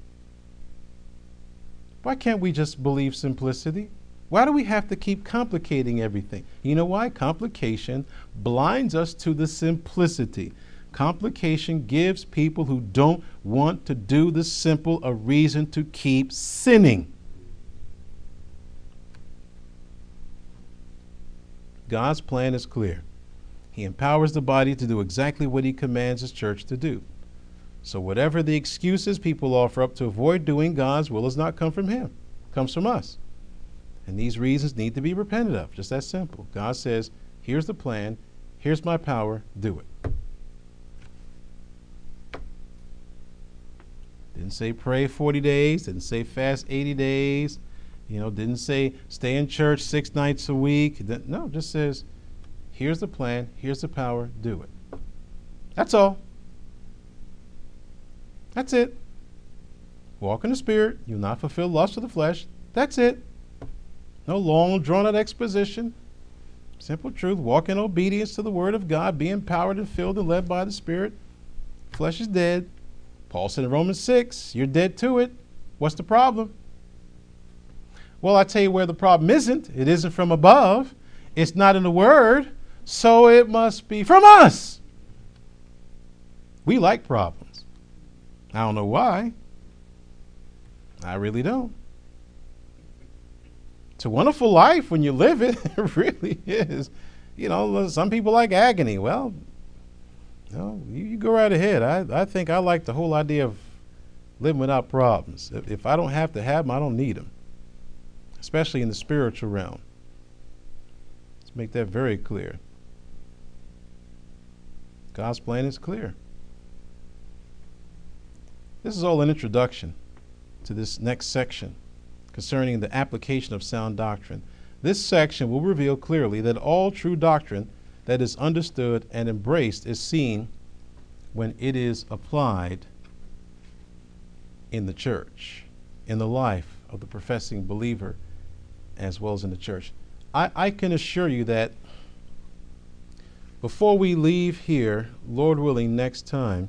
Why can't we just believe simplicity? Why do we have to keep complicating everything? You know why? Complication blinds us to the simplicity. Complication gives people who don't want to do the simple a reason to keep sinning. God's plan is clear. He empowers the body to do exactly what he commands his church to do. So whatever the excuses people offer up to avoid doing God's will does not come from him. It comes from us. And these reasons need to be repented of. Just that simple. God says, here's the plan, here's my power, do it. Didn't say pray 40 days, didn't say fast 80 days, didn't say stay in church 6 nights a week. No, just says, here's the plan, here's the power, do it. That's all. That's it. Walk in the Spirit, you'll not fulfill lust of the flesh. That's it. No long, drawn-out exposition. Simple truth. Walk in obedience to the Word of God. Be empowered and filled and led by the Spirit. Flesh is dead. Paul said in Romans 6, you're dead to it. What's the problem? Well, I tell you where the problem isn't. It isn't from above. It's not in the Word. So it must be from us. We like problems. I don't know why. I really don't. It's a wonderful life when you live it. It really is. Some people like agony. Well, you go right ahead. I think I like the whole idea of living without problems. If I don't have to have them, I don't need them, especially in the spiritual realm. Let's make that very clear. God's plan is clear. This is all an introduction to this next section concerning the application of sound doctrine. This section will reveal clearly that all true doctrine that is understood and embraced is seen when it is applied in the church, in the life of the professing believer, as well as in the church. I can assure you that before we leave here, Lord willing, next time,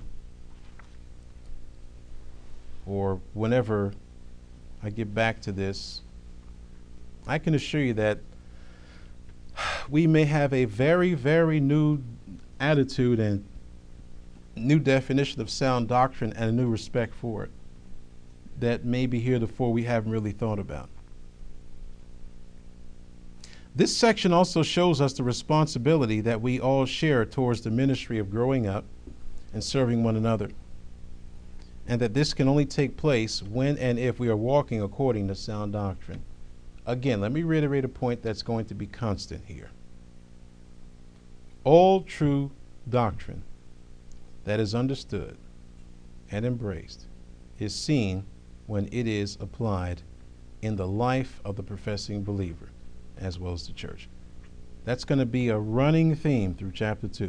or whenever I get back to this, I can assure you that we may have a very, very new attitude and new definition of sound doctrine and a new respect for it that maybe heretofore we haven't really thought about. This section also shows us the responsibility that we all share towards the ministry of growing up and serving one another, and that this can only take place when and if we are walking according to sound doctrine. Again, let me reiterate a point that's going to be constant here. All true doctrine that is understood and embraced is seen when it is applied in the life of the professing believer, as well as the church. That's going to be a running theme through chapter 2.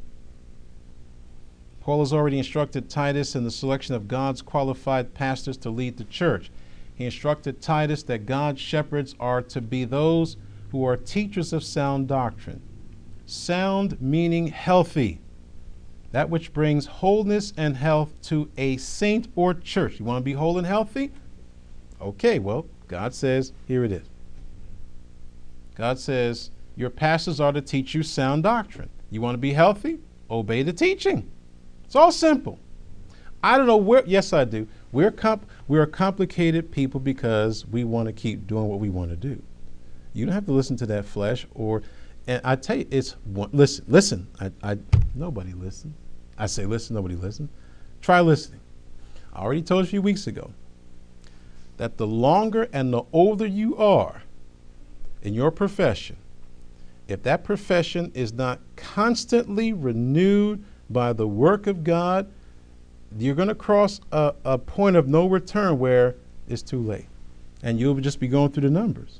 Paul has already instructed Titus in the selection of God's qualified pastors to lead the church. He instructed Titus that God's shepherds are to be those who are teachers of sound doctrine. Sound meaning healthy, that which brings wholeness and health to a saint or church. You want to be whole and healthy? Okay, well, God says, here it is. God says, your pastors are to teach you sound doctrine. You want to be healthy? Obey the teaching. It's all simple. I don't know where, yes, I do. We're a complicated people because we want to keep doing what we want to do. You don't have to listen to that flesh, and I tell you, it's one, listen. Nobody listen. I say listen, nobody listen. Try listening. I already told you a few weeks ago that the longer and the older you are in your profession, if that profession is not constantly renewed by the work of God, you're going to cross a point of no return where it's too late. And you'll just be going through the numbers.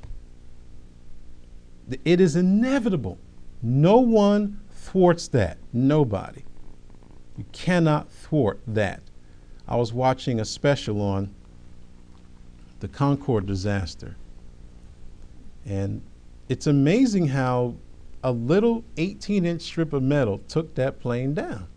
It is inevitable. No one thwarts that. Nobody. You cannot thwart that. I was watching a special on the Concorde disaster. And it's amazing how a little 18-inch strip of metal took that plane down.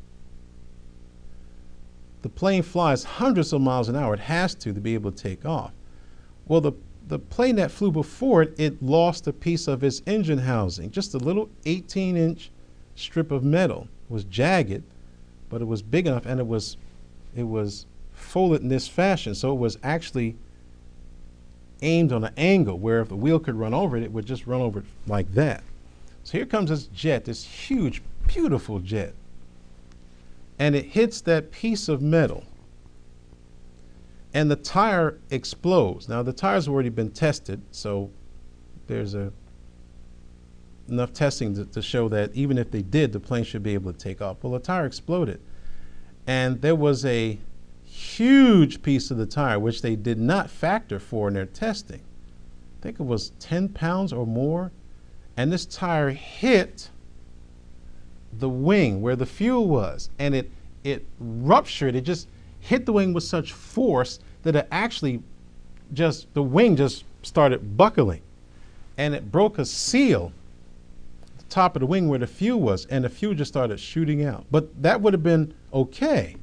The plane flies hundreds of miles an hour. It has to be able to take off. Well, the plane that flew before it, it lost a piece of its engine housing. Just a little 18-inch strip of metal. It was jagged, but it was big enough, and it was folded in this fashion. So it was actually aimed on an angle where if the wheel could run over it, it would just run over it like that. So here comes this jet, this huge, beautiful jet. And it hits that piece of metal. And the tire explodes. Now, the tire's already been tested, so there's enough testing to show that even if they did, the plane should be able to take off. Well, the tire exploded. And there was a huge piece of the tire, which they did not factor for in their testing. I think it was 10 pounds or more. And this tire hit the wing where the fuel was, and it ruptured. It just hit the wing with such force that it actually the wing just started buckling, and it broke a seal at the top of the wing where the fuel was, and the fuel just started shooting out. But that would have been okay.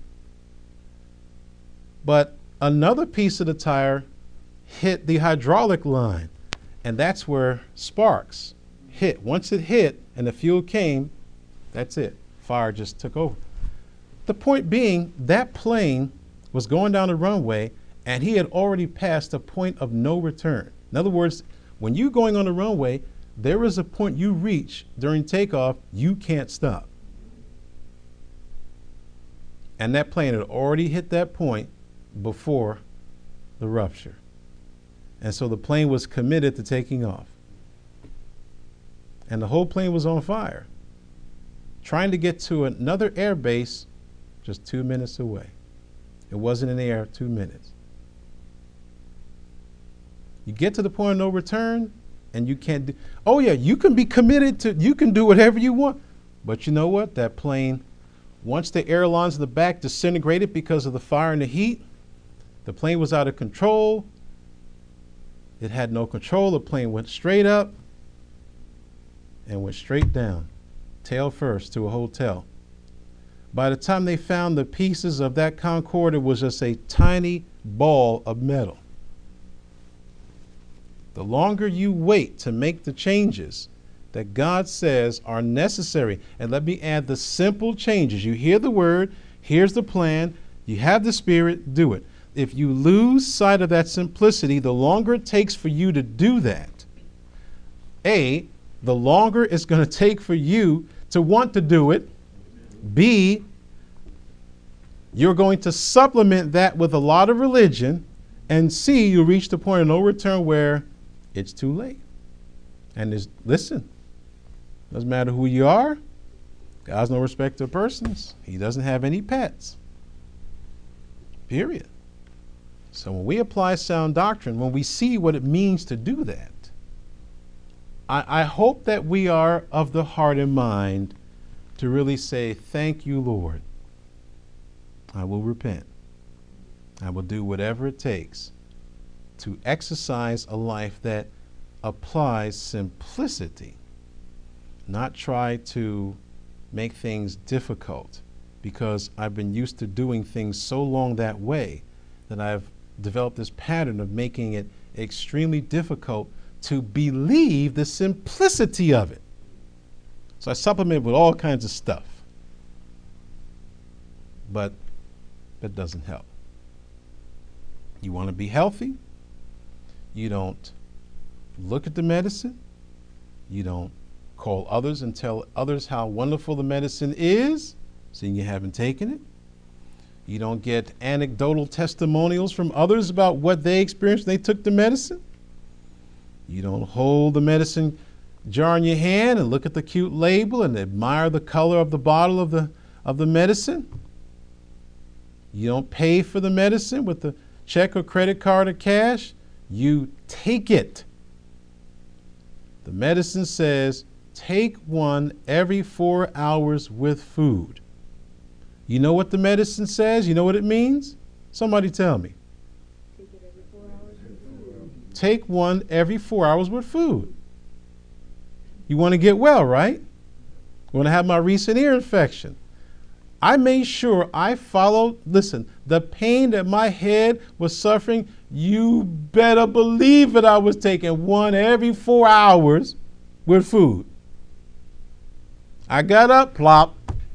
But another piece of the tire hit the hydraulic line, and that's where sparks hit. Once it hit and the fuel came, that's it. Fire just took over. The point being, that plane was going down the runway, and he had already passed a point of no return. In other words, when you're going on the runway, there is a point you reach during takeoff, you can't stop. And that plane had already hit that point before the rupture. And so the plane was committed to taking off. And the whole plane was on fire, trying to get to another air base just 2 minutes away. It wasn't in the air 2 minutes. You get to the point of no return and you can't do, oh yeah, you can be committed to, you can do whatever you want. But you know what? That plane, once the airlines in the back disintegrated because of the fire and the heat, the plane was out of control. It had no control. The plane went straight up and went straight down, tail first, to a hotel. By the time they found the pieces of that Concorde, it was just a tiny ball of metal. The longer you wait to make the changes that God says are necessary, and let me add the simple changes. You hear the word, here's the plan, you have the Spirit, do it. If you lose sight of that simplicity, the longer it takes for you to do that, A, the longer it's going to take for you to want to do it. B, you're going to supplement that with a lot of religion. And C, you'll reach the point of no return where it's too late. And listen, doesn't matter who you are. God's no respecter of persons. He doesn't have any pets. Period. So when we apply sound doctrine, when we see what it means to do that, I hope that we are of the heart and mind to really say, thank you, Lord. I will repent. I will do whatever it takes to exercise a life that applies simplicity, not try to make things difficult, because I've been used to doing things so long that way that I've developed this pattern of making it extremely difficult to believe the simplicity of it. So I supplement with all kinds of stuff. But that doesn't help. You want to be healthy? You don't look at the medicine. You don't call others and tell others how wonderful the medicine is, seeing you haven't taken it. You don't get anecdotal testimonials from others about what they experienced when they took the medicine. You don't hold the medicine jar in your hand and look at the cute label and admire the color of the bottle of the medicine. You don't pay for the medicine with the check or credit card or cash. You take it. The medicine says, take one every 4 hours with food. You know what the medicine says? You know what it means? Somebody tell me.
Take it every 4 hours with food.
Take one every 4 hours with food. You want to get well, right? You want to have my recent ear infection. I made sure I followed, listen, the pain that my head was suffering, you better believe it, I was taking one every 4 hours with food. I got up, plop.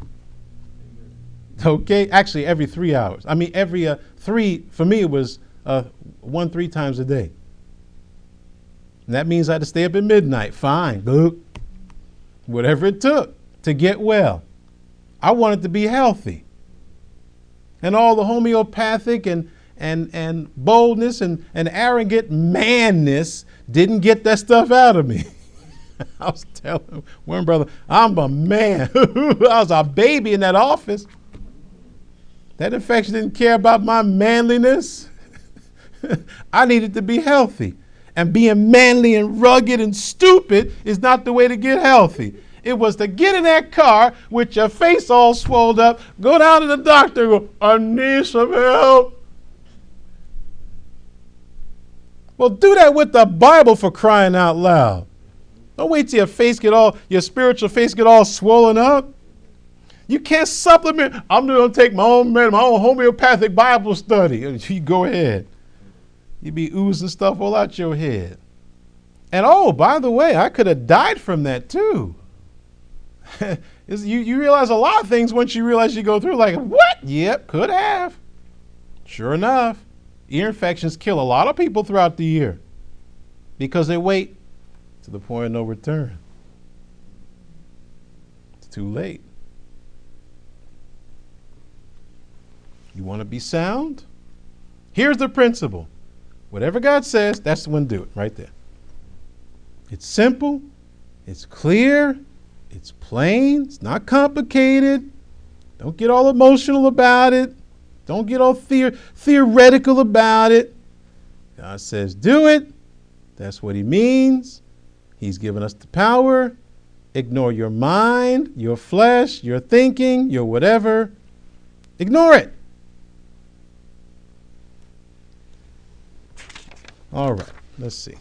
Okay, actually every 3 hours. I mean, every three, for me it was 3 times a day. And that means I had to stay up at midnight. Fine, whatever it took to get well. I wanted to be healthy. And all the homeopathic and boldness and arrogant manness didn't get that stuff out of me. I was telling one brother, I'm a man. I was a baby in that office. That infection didn't care about my manliness. I needed to be healthy. And being manly and rugged and stupid is not the way to get healthy. It was to get in that car with your face all swelled up, go down to the doctor and go, I need some help. Well, do that with the Bible, for crying out loud. Don't wait till your spiritual face get all swollen up. You can't supplement. I'm going to take my own homeopathic Bible study. You go ahead. You be oozing stuff all out your head. And oh, by the way, I could have died from that too. You realize a lot of things once you realize you go through, like, what? Yep, could have. Sure enough, ear infections kill a lot of people throughout the year because they wait to the point of no return. It's too late. You want to be sound? Here's the principle. Whatever God says, that's the one to do it, right there. It's simple, it's clear, it's plain, it's not complicated. Don't get all emotional about it. Don't get all theoretical about it. God says do it, That's what he means. He's given us the power. Ignore your mind, your flesh, your thinking, your whatever. Ignore it. All right, let's see.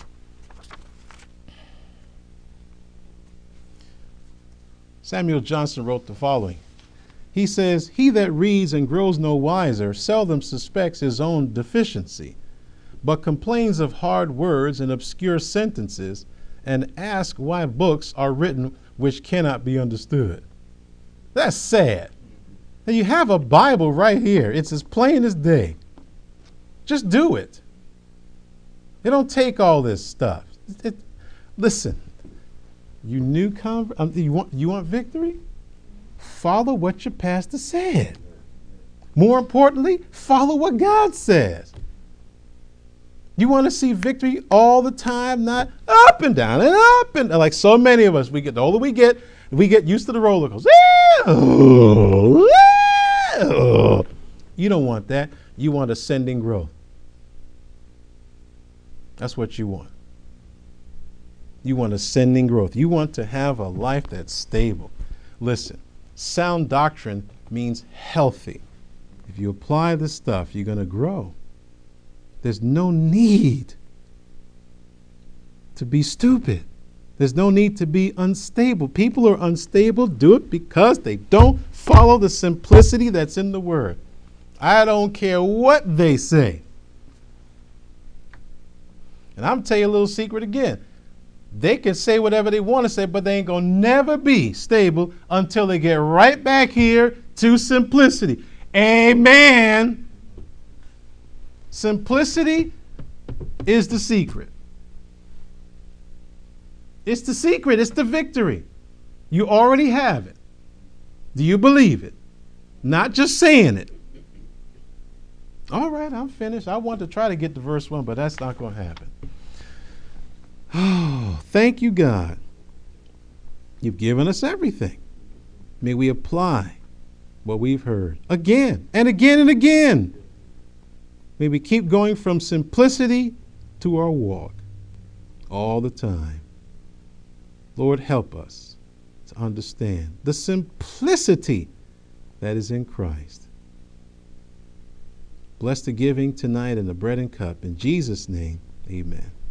Samuel Johnson wrote the following. He says, "He that reads and grows no wiser seldom suspects his own deficiency, but complains of hard words and obscure sentences, and asks why books are written which cannot be understood." That's sad. Now you have a Bible right here. It's as plain as day. Just do it. It don't take all this stuff. Listen, you you want victory? Follow what your pastor said. More importantly, follow what God says. You want to see victory all the time, not up and down and up and like so many of us. The older we get used to the roller coaster. You don't want that. You want ascending growth. That's what you want. You want ascending growth. You want to have a life that's stable. Listen, sound doctrine means healthy. If you apply this stuff, you're going to grow. There's no need to be stupid. There's no need to be unstable. People are unstable. Do it because they don't follow the simplicity that's in the Word. I don't care what they say. And I'm telling you a little secret again. They can say whatever they want to say, but they ain't going to never be stable until they get right back here to simplicity. Amen. Simplicity is the secret. It's the secret. It's the victory. You already have it. Do you believe it? Not just saying it. All right, I'm finished. I want to try to get to verse 1, but that's not going to happen. Oh, thank you, God. You've given us everything. May we apply what we've heard again and again and again. May we keep going from simplicity to our walk all the time. Lord, help us to understand the simplicity that is in Christ. Bless the giving tonight and the bread and cup. In Jesus' name, amen.